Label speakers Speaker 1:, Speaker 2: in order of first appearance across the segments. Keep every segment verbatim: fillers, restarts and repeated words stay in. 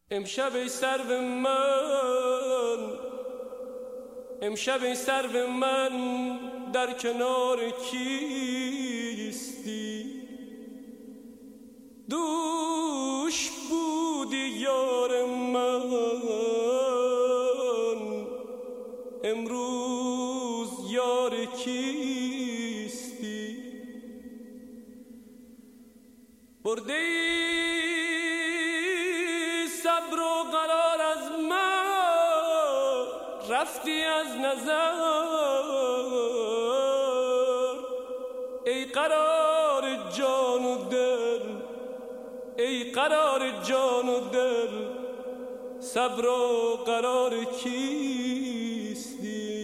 Speaker 1: امشب ای سرو من، امشب ای سرو من در کنار کیستی؟ دوش بودی یار من، امروز یار کیستی؟ برده ای صبر و قرار از من، رفتی از نظر. ای قرار جان و دل، ای قرار جان و دل، صبر و قرار کیستی؟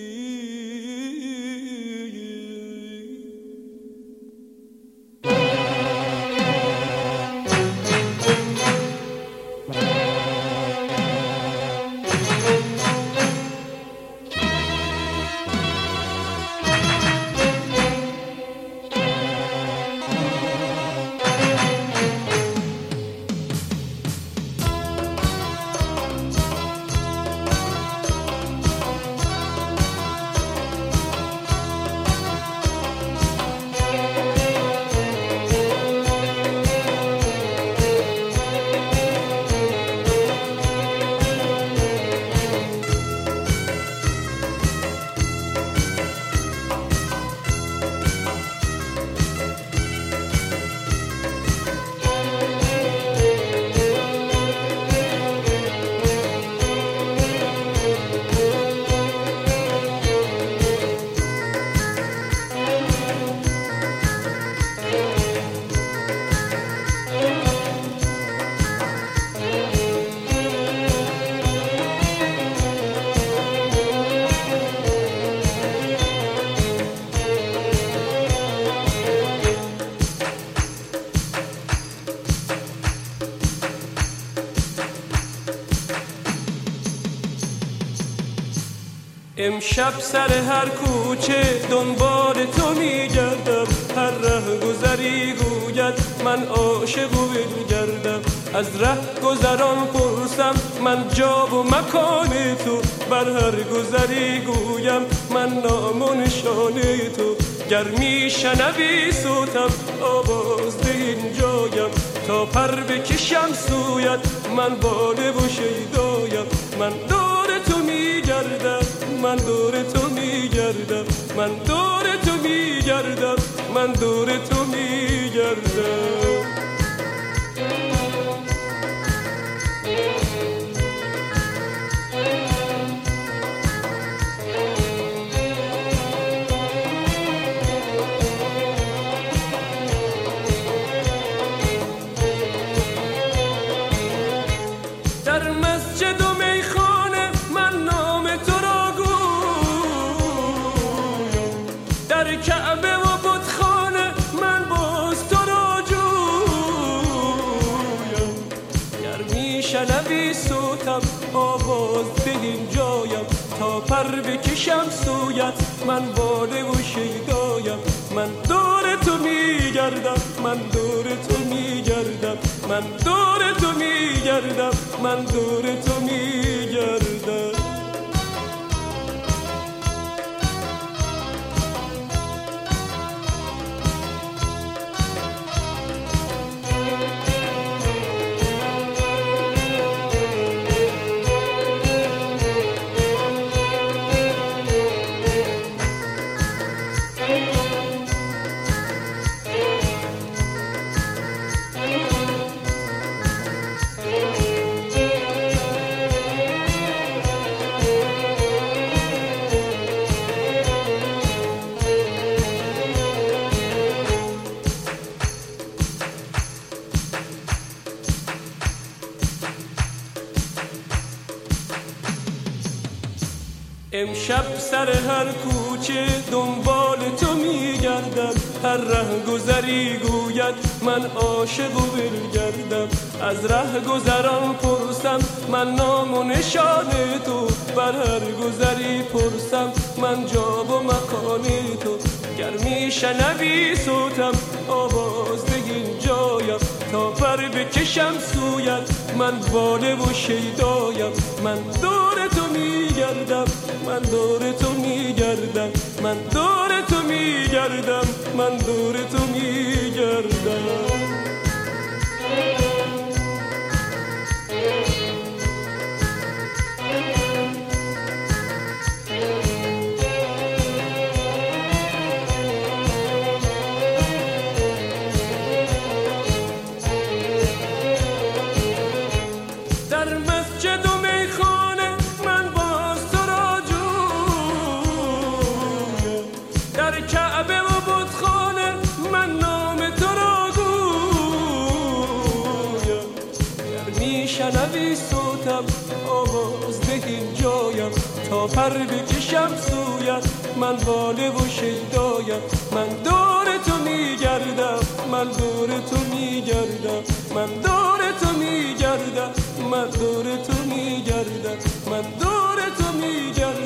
Speaker 1: امشب سر هر کوچه دنبال تو میگردم، هر ره گذری گوید من عاشق و بگردم. از ره گذران پرسم من جا و مکان تو، بر هر گذری گویم من نام و نشان تو. گر میشنوی صوتم آواز ده اینجایم، تا پر بکشم سویت من باده و شیدایم. من دور تو میگردم، من دور تو میگردم، من دور تو میگردم، من دور تو میگردم. در مسجد و میخانه من نام تو را گویم، در کعبه و بتخانه من باز تو را جویم. گر میشنوی صوتم آواز به اینجایم، تا پر بکشم سویت من باده و شیدایم. من دور تو میگردم، من دور تو میگردم، من دور تو میگردم، من دور تو میگردم. امشب سر هر کوچه دنبال تو میگردم، هر ره گذری گوید من عاشق و برگردم. از ره گذران پرسم من نام و نشان تو، بر هر گذری پرسم من جا و مکان تو. گر میشنوی صوتم آواز بگین جایم تا پر بکشم سویت من واله و شیدایم من دور تو میگردم من دور تو میگردم من دور تو میگردم من دور تو میگردم در مسجد و میخانه من باز تو را جویم در کعبه و بتخانه من نام تو را گویم گر میشنوی صوتم آواز بگین جایم تا پر بکشم سویت من واله و شیدایم من دور تو میگردم من دور تو میگردم من دور تو میگردم من دور تو میگردم من دور تو میگردم